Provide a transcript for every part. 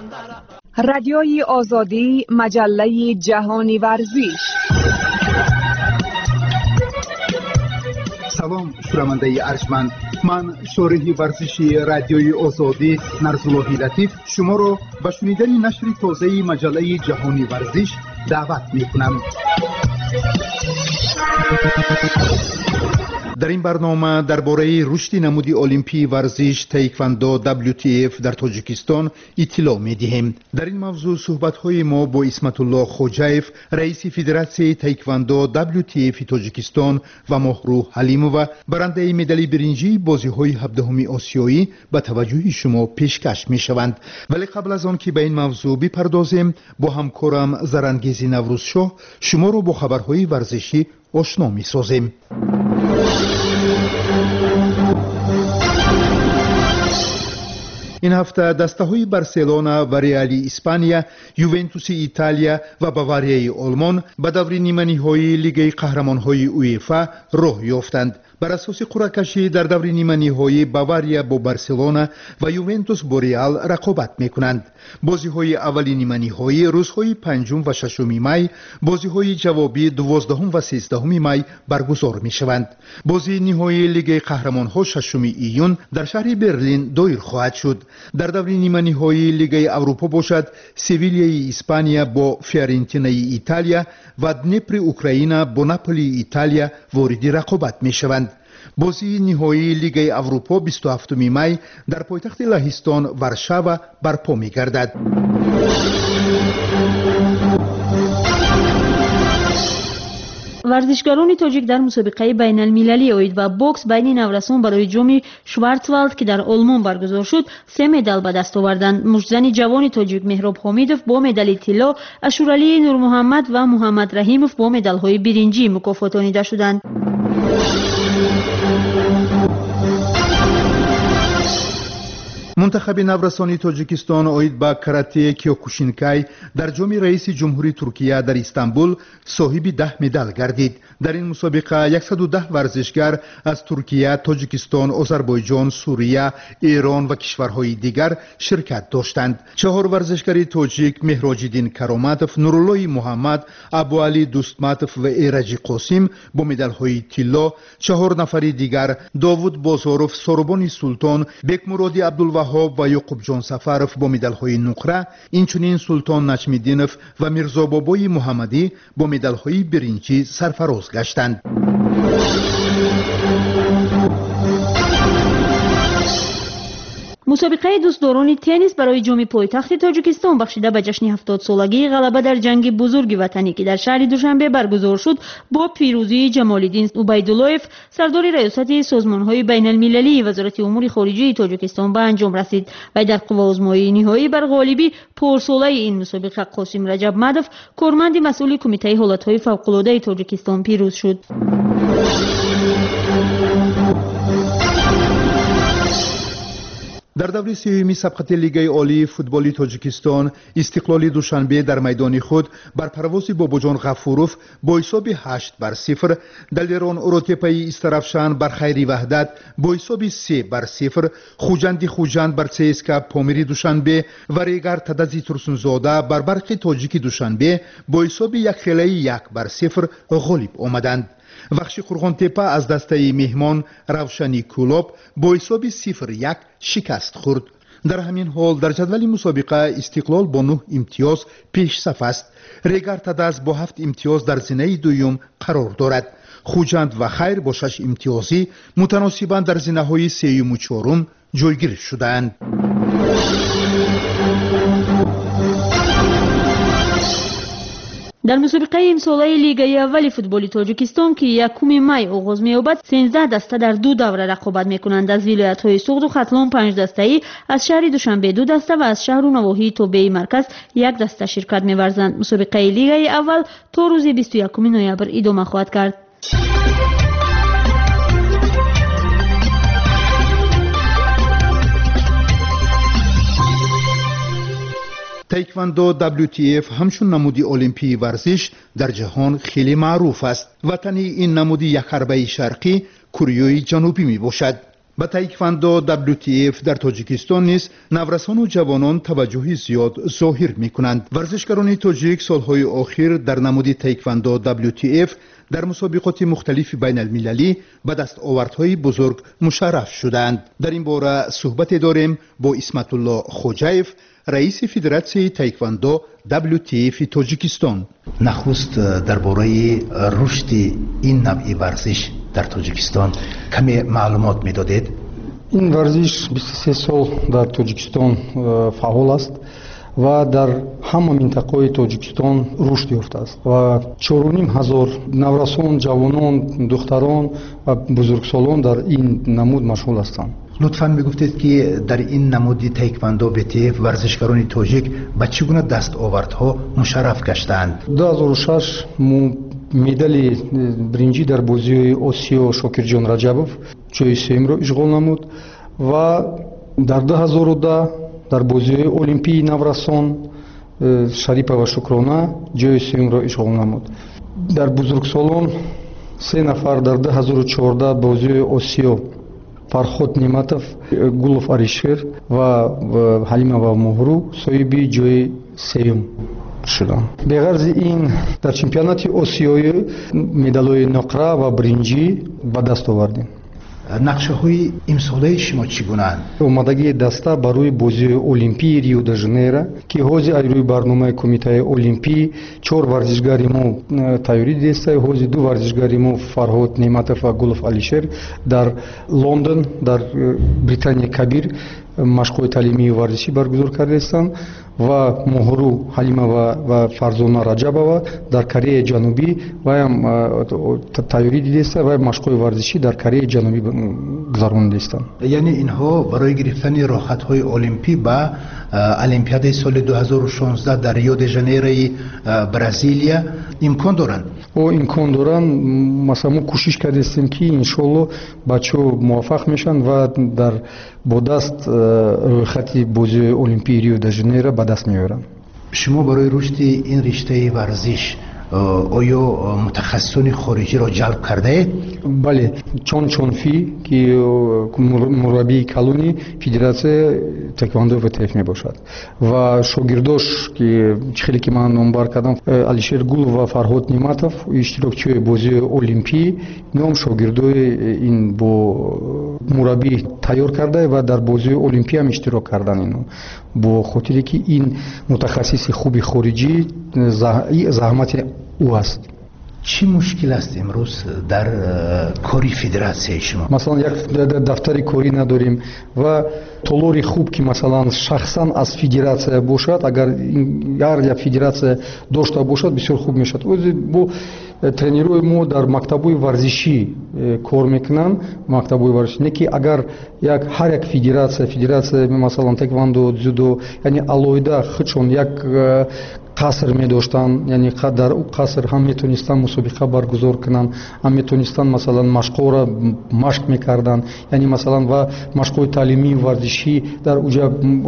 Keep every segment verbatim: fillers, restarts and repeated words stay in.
رادیوی آزادی، مجله جهانی ورزش. سلام شنونده ارجمند، من شارح ورزشی رادیوی آزادی نرزاللهی لطیف شما را به شنیدن نشر تازه مجله جهانی ورزش دعوت می‌کنم. در این برنامه درباره رشد نمود المپی ورزش تایکواندو دبلیو تی اف در تاجیکستان اطلاع می‌دهیم. در این موضوع صحبت‌های ما با اسمت الله خوجایف، رئیس فدراسیون تایکواندو دبلیو تی اف تاجیکستان و مهرو حلیمووا، برنده مدال برنجی بازی‌های هفدهم آسیایی به توجه شما پیشکش می‌شوند. ولی قبل از آن که به این موضوع بپردازیم، با همکارم زرانگیز نوروزشاه شما را با خبرهای ورزشی آشنا می‌سازیم. این هفته دسته‌های بارسلونا و ریال اسپانیا، یوونتوس ایتالیا و باواریای آلمان به دور نیمه‌نهایی لیگ قهرمان‌های اوئفا راه یافتند. بر اساس قرعه کشی در دور نیمه‌نهایی باواریا با بارسلونا و یوونتوس با ریال رقابت می‌کنند. بازی‌های اولی نیمه‌نهایی روزهای پنجم و ششم می، بازی‌های جوابی دوازدهم و سیزدهم می برگزار می‌شوند. بازی نهایی لیگ قهرمان‌ها ششم ایون در شهر برلین دایر خواهد شد. در دور نیمه‌نهایی لیگ اروپا باشد سویلیای اسپانیا با فیورنتینای ایتالیا و دنیپر اوکراین با ناپولی ایتالیا وارد رقابت می‌شوند. بازی نهایی لیگ اروپا بیست و هفتم می در پایتخت لهستان ورشاوا برپا می‌گردد. ورزشکاران تاجیک در مسابقه بین المللی اوید و بوکس بین نورسان برای جام شوارتوالد که در آلمان برگزار شد سه مدال به دست آوردند. مشتزن جوان تاجیک مهراب حمیدوف با مدال طلا، اشورعلی نور محمد و محمد رحیموف با مدال‌های برنجی مکافاتانیده شدند. منتخب نورسان تاجیکستان اوید با کاراته کیوکوشینکای در جام رئیس جمهوری ترکیه در استانبول صاحب ده مدال گردید. در این مسابقه صد و ده ورزشگر از ترکیه، تاجیکستان، آذربایجان، سوریه، ایران و کشورهای دیگر شرکت داشتند. چهار ورزشکار تاجیک مهراج‌الدین کراماتوف، نورالله محمد، ابوعلی دوستماتوف و ایرج قاسم با مدال‌های طلا، چهار نفر دیگر داوود بازاروف، سوربان سلطان، بکمرادی عبدالوهاب و یعقوب جان سفروف با مدال‌های نقره، اینچنین سلطان نجمیدینوف و میرزا بابای محمدی با مدال‌های برنجی سرفراز گشتند. مسابقه دوستداران تنیس برای جام پایتخت تاجیکستان بخشیده به جشن هفتاد سالگی غلبه در جنگ بزرگ وطنی که در شهر دوشنبه برگزار شد با پیروزی جمال‌الدین عبیدالله‌اف، سردار ریاست سازمان‌های بین المللی وزارت امور خارجه تاجیکستان به انجام رسید و در قوازمایی نهایی بر غالبی پارساله این مسابقه قاسم رجب مدوف، کارمند مسئول کمیته حالت‌های فوق‌العاده تاجیکستان پیروز شد. در دور سوم سبقت لیگ عالی فوتبال تاجیکستان، استقلال دوشنبه در میدان خود بر پرواز باباجان غفوروف با حساب هشت بر صفر، دلیران اوروتپای استرافشان بر خیری وحدت با حساب سه بر صفر، خوجندی خوجند بر سیسکا پامیری دوشنبه و ریگر تدزی ترسونزاده بر برق تاجیک دوشنبه با حساب یک خیلی یک بر صفر غالب آمدند. وخش قرغانتپه از دسته مهمان روشنی کلوب با حساب صفر یک شکست خورد. در همین حال در جدول مسابقه استقلال با نه امتیاز پیش صف است. ریگر تدز با هفت امتیاز در زینه دوم قرار دارد. خوجند و خیر با شش امتیازی متناسباً در زینه های سوم و چهارم جایگیر شدند. در مسابقه امساله لیگ اول فوتبال تاجیکستان که یکم می آغاز می‌یابد، سیزده دسته در دو دوره رقابت می‌کنند. از ولایت‌های سوغد و ختلان پنج دسته‌ای، از شهر دوشنبه دو دسته و از شهر و نواحی توبه مرکز یک دسته شرکت می‌ورزند. مسابقه لیگ اول تا روز بیست و یکم نوامبر ادامه خواهد کرد. تایکواندو دبلیو تی اف همچون نمودی المپی ورزش در جهان خیلی معروف است. وطنی این نمودی یک حربه شرقی کره جنوبی می باشد. ба тайквандо дабл ю ти эф дар тоҷикистон низ наврасону ҷавонон таваҷҷӯҳи зиёд зоҳир мекунанд. варзишгарони тоҷик солҳои охир дар намуди тайквандо дабл ю ти эф дар мусобиқоти мухталифи байналмилалӣ ба дастовардҳои бузург мушарраф шуданд. дар ин бора суҳбате дорем бо исматулло хоҷаев, раиси федератсияи тайквандо дабл ю ти эф-и тоҷикистон. нахуст дар бораи рушди ин навъи варзиш дар тоҷикистон каме маълумот медодед? ин варзиш бисту се сол дар тоҷикистон фаъол аст ва дар ҳама минтақаҳои тоҷикистон рушд ёфтааст ва чору ним ҳазор наврасон, ҷавонон, духтарон ва бузургсолон дар ин намуд машғул ҳастанд. лутфан мегуфтед ки дар ин намуди тайквандо би ти эф варзишгарони тоҷик ба чӣ гуна дастовардҳо мушарраф гаштаанд? ду ҳазору шаш мо медали биринҷӣ дар бозиҳои осиё Шокирҷон Раҷабов ҷои сеюмро ишғол намуд ва дар ду ҳазору даҳ дар бозиҳои олимпии наврасон Шарипова Шукрона ҷои сеюмро ишғол намуд. дар бузургсолон се нафар дар ду ҳазору чордаҳ бозиҳои осиё Фарход Нематов, Гулов Алишер ва Ҳалимова Моҳру соҳиби ҷои сеюм шуданд. Беғарзи ин дар чемпионати осиёӣ медалҳои ноқра ва биринҷӣ ба даст овардем. нақшаҳои имсолаи шумо чӣ гунаанд? омадагии даста барои бозиҳои олимпии Рио де Жанейро ки ҳози айрӯи барномаи комитаи олимпӣ чор варзишгари мо тайёрӣ дидаста, ҳози ду варзишгари мо Фарҳод Нематов ва Гулов Алишер дар Лондон дар Британияи Кабир машқҳои таълимии варзишӣ баргузор кардаистанд ва Моҳру Ҳалимова ва Фарзона Раҷабова дар Кореяи Ҷанубӣ ваям тайёрӣ дидаста ва машқҳои варзишӣ дар Кореяи Ҷанубӣ гузаронидаистанд. яъне инҳо барои гирифтани роҳатҳои олимпӣ ба олимпиадаи соли ду ҳазору шонздаҳ дар Рио де Жанейрои Бразилия имкон доранд? о имкон доранд. масалан мо кӯшиш кардаистем ки иншоалло бачаҳо муваффақ мешаванд ва дар бо даст рӯйхати бозиҳои олимпии Рио де Жанейро ба даст меоранд. шумо барои рушди ин риштаи варзиш оё мутахассисони хориҷиро ҷалб кардаед? бале, чон чонфӣ ки мураббии калони федератсия тайквандо ва ти эф мебошад ва шогирдош ки хеле ки ман номбар кардам Алишер Гулов ва Фарҳод Нематов иштирокчиҳои бозиҳои олимпӣ ном шогирдои ин бо мураббӣ тайёр карда ва дар бозиҳои олимпӣ ҳам иштирок кардан ино бо хотире ки ин мутахассиси хуби хориҷӣ заҳмати ӯ аст. чӣ мушкил аст имрӯз дар кори федератсияи шумо? масалан як дафтари корӣ надорем ва толори хуб ки масалан шахсан аз федератсия бошад, агар ҳар як федератсия дошта бошад бисёр хуб мешавад. ози бо тренерои мо дар мактабҳои варзишӣ кор мекунанд, мактабҳои варзишӣ не ки агар як ҳар як федератсия федератсия масалан тайквандо, дзюдо яъне алоҳида худшон як қаср медоштанд, яъне дар ӯ қаср ҳам метонистанд мусобиқа баргузор кунанд, ҳам метонистанд масалан машқҳоро машқ мекарданд, яъне масалан ва машқҳои таълимии варзишӣ дар уҷа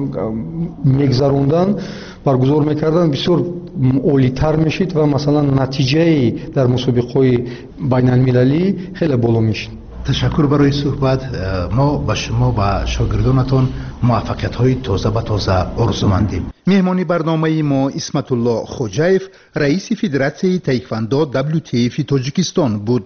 мегзаронданд, баргузор мекарданд, бисёр олитар мешид ва масалан натиҷаи дар мусобиқаҳои байналмилалӣ хеле боло мешид. ташаккур барои суҳбат. мо ба шумо ва шогирдонатон муваффақиятҳои тоза ба тоза орзумандем. меҳмони барномаи мо Исматулло Хоҷаев, раиси федератсияи тайквандо дабл ю ти эф-и тоҷикистон буд.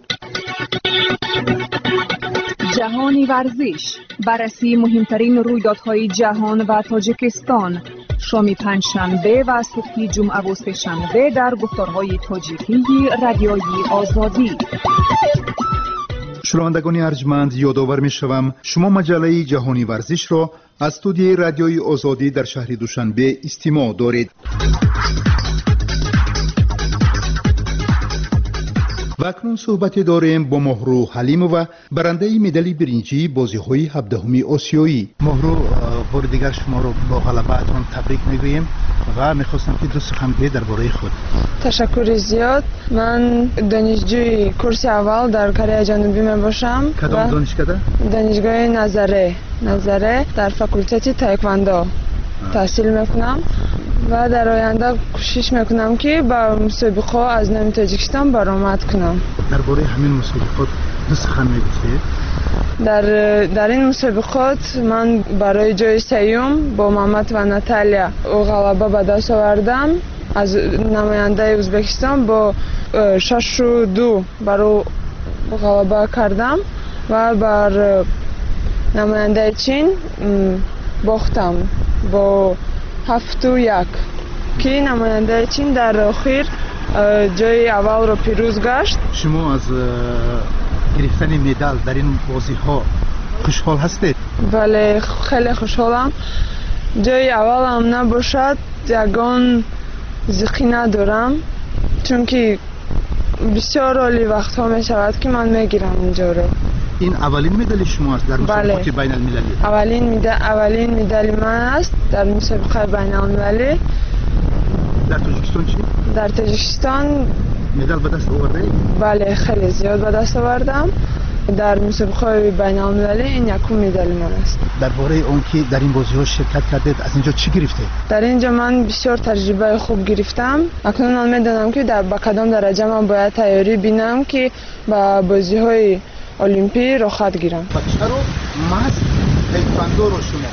ҷаҳони варзиш, барраси муҳимтарин рӯйдодҳои ҷаҳон ва тоҷикистон. шоми панҷшанбе ва субҳи ҷумъаву сешанбе дар гуфторҳои тоҷикии радиои Озодӣ. шунавандагони арҷманд, ёдовар мешавам шумо маҷаллаи ҷаҳони варзишро аз студияи радиои Озодӣ дар шаҳри Душанбе истимоъ доред. ва акнун суҳбате дорем бо Моҳру Ҳалимова, барандаи медали биринҷии бозиҳои ҳабдаҳуми осиёӣ. моҳру, бори дигар шуморо бо ғалабаатон табрик мегӯем ва мехостам ки ду сухан гӯед дар бораи худ. ташаккури зиёд. ман донишҷӯи курси аввал дар Кореяи Ҷанубӣ мебошам. кадом донишгоҳ? донишгоҳи Назаре Назаре дар факултети тайквандо таҳсил мекунам ва дар оянда кӯшиш мекунам ки ба мусобиқаҳо аз номи Тоҷикистон баромад кунам. дар бораи ҳамин мусобиқот ду сухан мегуфтед? در در این مسابقات من برای جای سیوم با محمد و ناتالیا غلبه به دست آوردم. از نماینده ازبکستان با شش و دو برای غلبه کردم و بر نماینده چین باختم با هفت و یک که نماینده چین در آخر جای اول رو پیروز گشت. شما از گرفتن مدال در این بازی ها خوشحال هستید؟ بله خیلی خوشحالم. جای اول هم نباشد یگان زخی ندارم، چون که بسیار عالی وقت ها می شود که من میگیرم اینجا رو. این اولین مدال شما است در مسابقات بین المللی؟ اولین مدال اولین مدال من است در مسابقه بین المللی. در تاجیکستان چی؟ در تاجیکستان مدال به دست آورده؟ بله خیلی زیاد به دست آوردم. در مسابقه بین المللی این یکم مدال من است. درباره اون که در این بازی ها شرکت کردید از اینجا چی گرفتید؟ در اینجا من بسیار تجربه خوب گرفتم. اکنون من میدونم که در با کدام درجه من باید تیاری بینم که با بازی های المپی رو خط گیرم. چرا ماست تایکواندو رو شما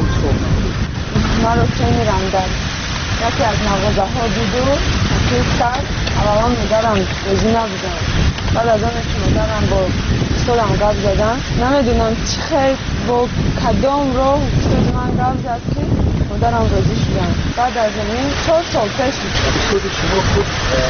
من رو چه میرم در یکی از مغازه ها دیدو که سر اولا میدارم بازی نبودم. بعد از آن که مادرم با استادم گپ زدن نمیدونم چی خیلی با کدام راه استاد من گپ زد که مادرم راضی شدن. بعد از این چهار سال پیش استاد شما خود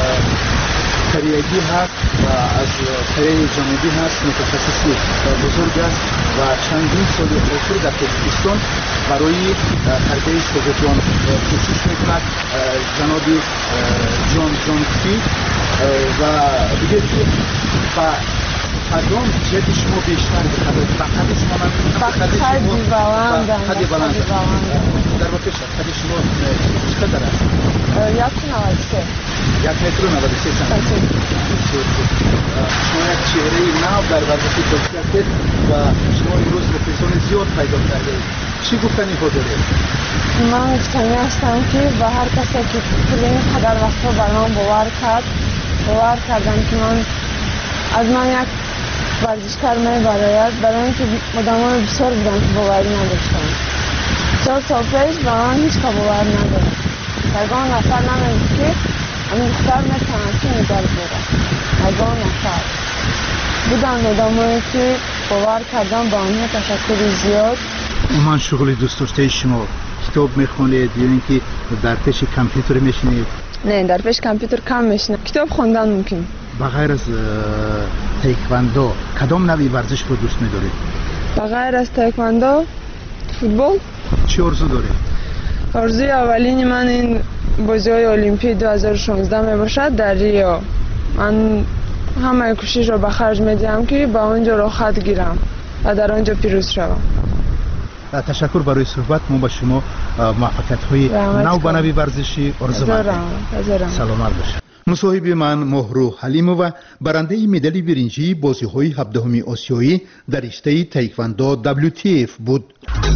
کریگی هست و از کره جانبی هست، متخصصی بزرگ است و چندین سال اخیر در تاجیکستان برای تربیت شاگردان کوشش میکند. جناب جان جانکی و دیگه که با کدام جد شما بیشتر بخواهید و خد شما من خدی بلند خدی بلند در واقع خدی شما چقدر است؟ یک نود و سه یک متر و نود و سه سانتی متر. شما یک چهره نو در ورزش بازی هستید و شما امروز رفیقان زیاد پیدا کردید. چی گفتنی ها دارید؟ من گفتنی هستم که به هر کسی که طول این قدر وقتا بر من باور کرد باور کردم که من از من یک ورزشکار میبراید، برای اینکه آدمای بسیار بودن که باوری نداشتن. چهار سال پیش به من هیچ که باور نداشت. یگان نفر نمید که همین دختر میتونه که مدال بره. یگان نفر بودن آدمایی که باور کردن با آنها تشکر زیاد. من شغل دوست داشته شما کتاب میخونید یا اینکه در پیش کامپیوتر میشینید؟ نه در پیش کامپیوتر کم میشینم. کتاب خوندن ممکن. بغیر از تایکواندو کدام نوعی ورزش رو دوست می‌دارید؟ بغیر از تایکواندو فوتبال. چی آرزو دارید؟ آرزوی اولین من این بازی‌های المپی دو هزار و شانزده میباشد در ریو. من همه کوشش رو به خرج میدم که با اونجا رو خط گیرم و در آنجا پیروز شوم. تشکر برای صحبت. ما با شما موفقیت‌های نو به نوع ورزشی آرزو می‌کنم. سلامت باشید. مصاحبه من مهرو حلیمووا برنده مدال برنجی بازی‌های هفدهم آسیایی در رشته تایکواندو دبلیو تی اف بود.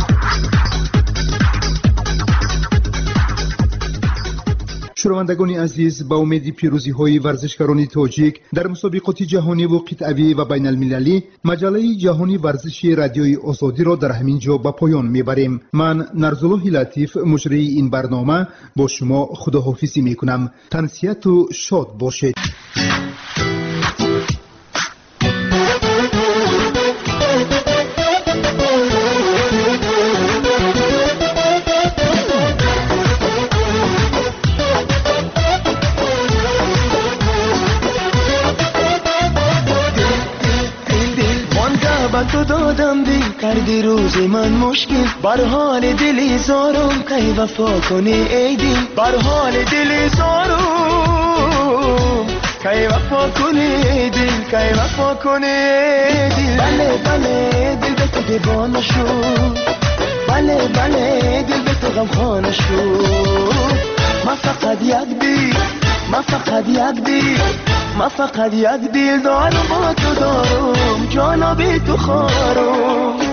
شنوندگان عزیز، با امید پیروزی های ورزشکاران تاجیک در مسابقات جهانی و قطعی و بین المللی مجله جهانی ورزشی رادیوی آزادی را در همین جا به پایان میبریم. من نرزالله لطیف مجری این برنامه با شما خداحافظی میکنم. تنسیت و شاد باشید. تو دادم دی کردی روز من مشکل بر حال دلی زارم کی وفا کنی ای دل بر حال دلی زارم کی وفا کنی ای دل کی وفا کنی ای دل بله بله دل به تو دیوانه شد بله بله دل به تو غمخواره شد ما فقط یک دل ما فقط یک دل ما فقط یک دل دارم با تو دارم جانا بی تو خارم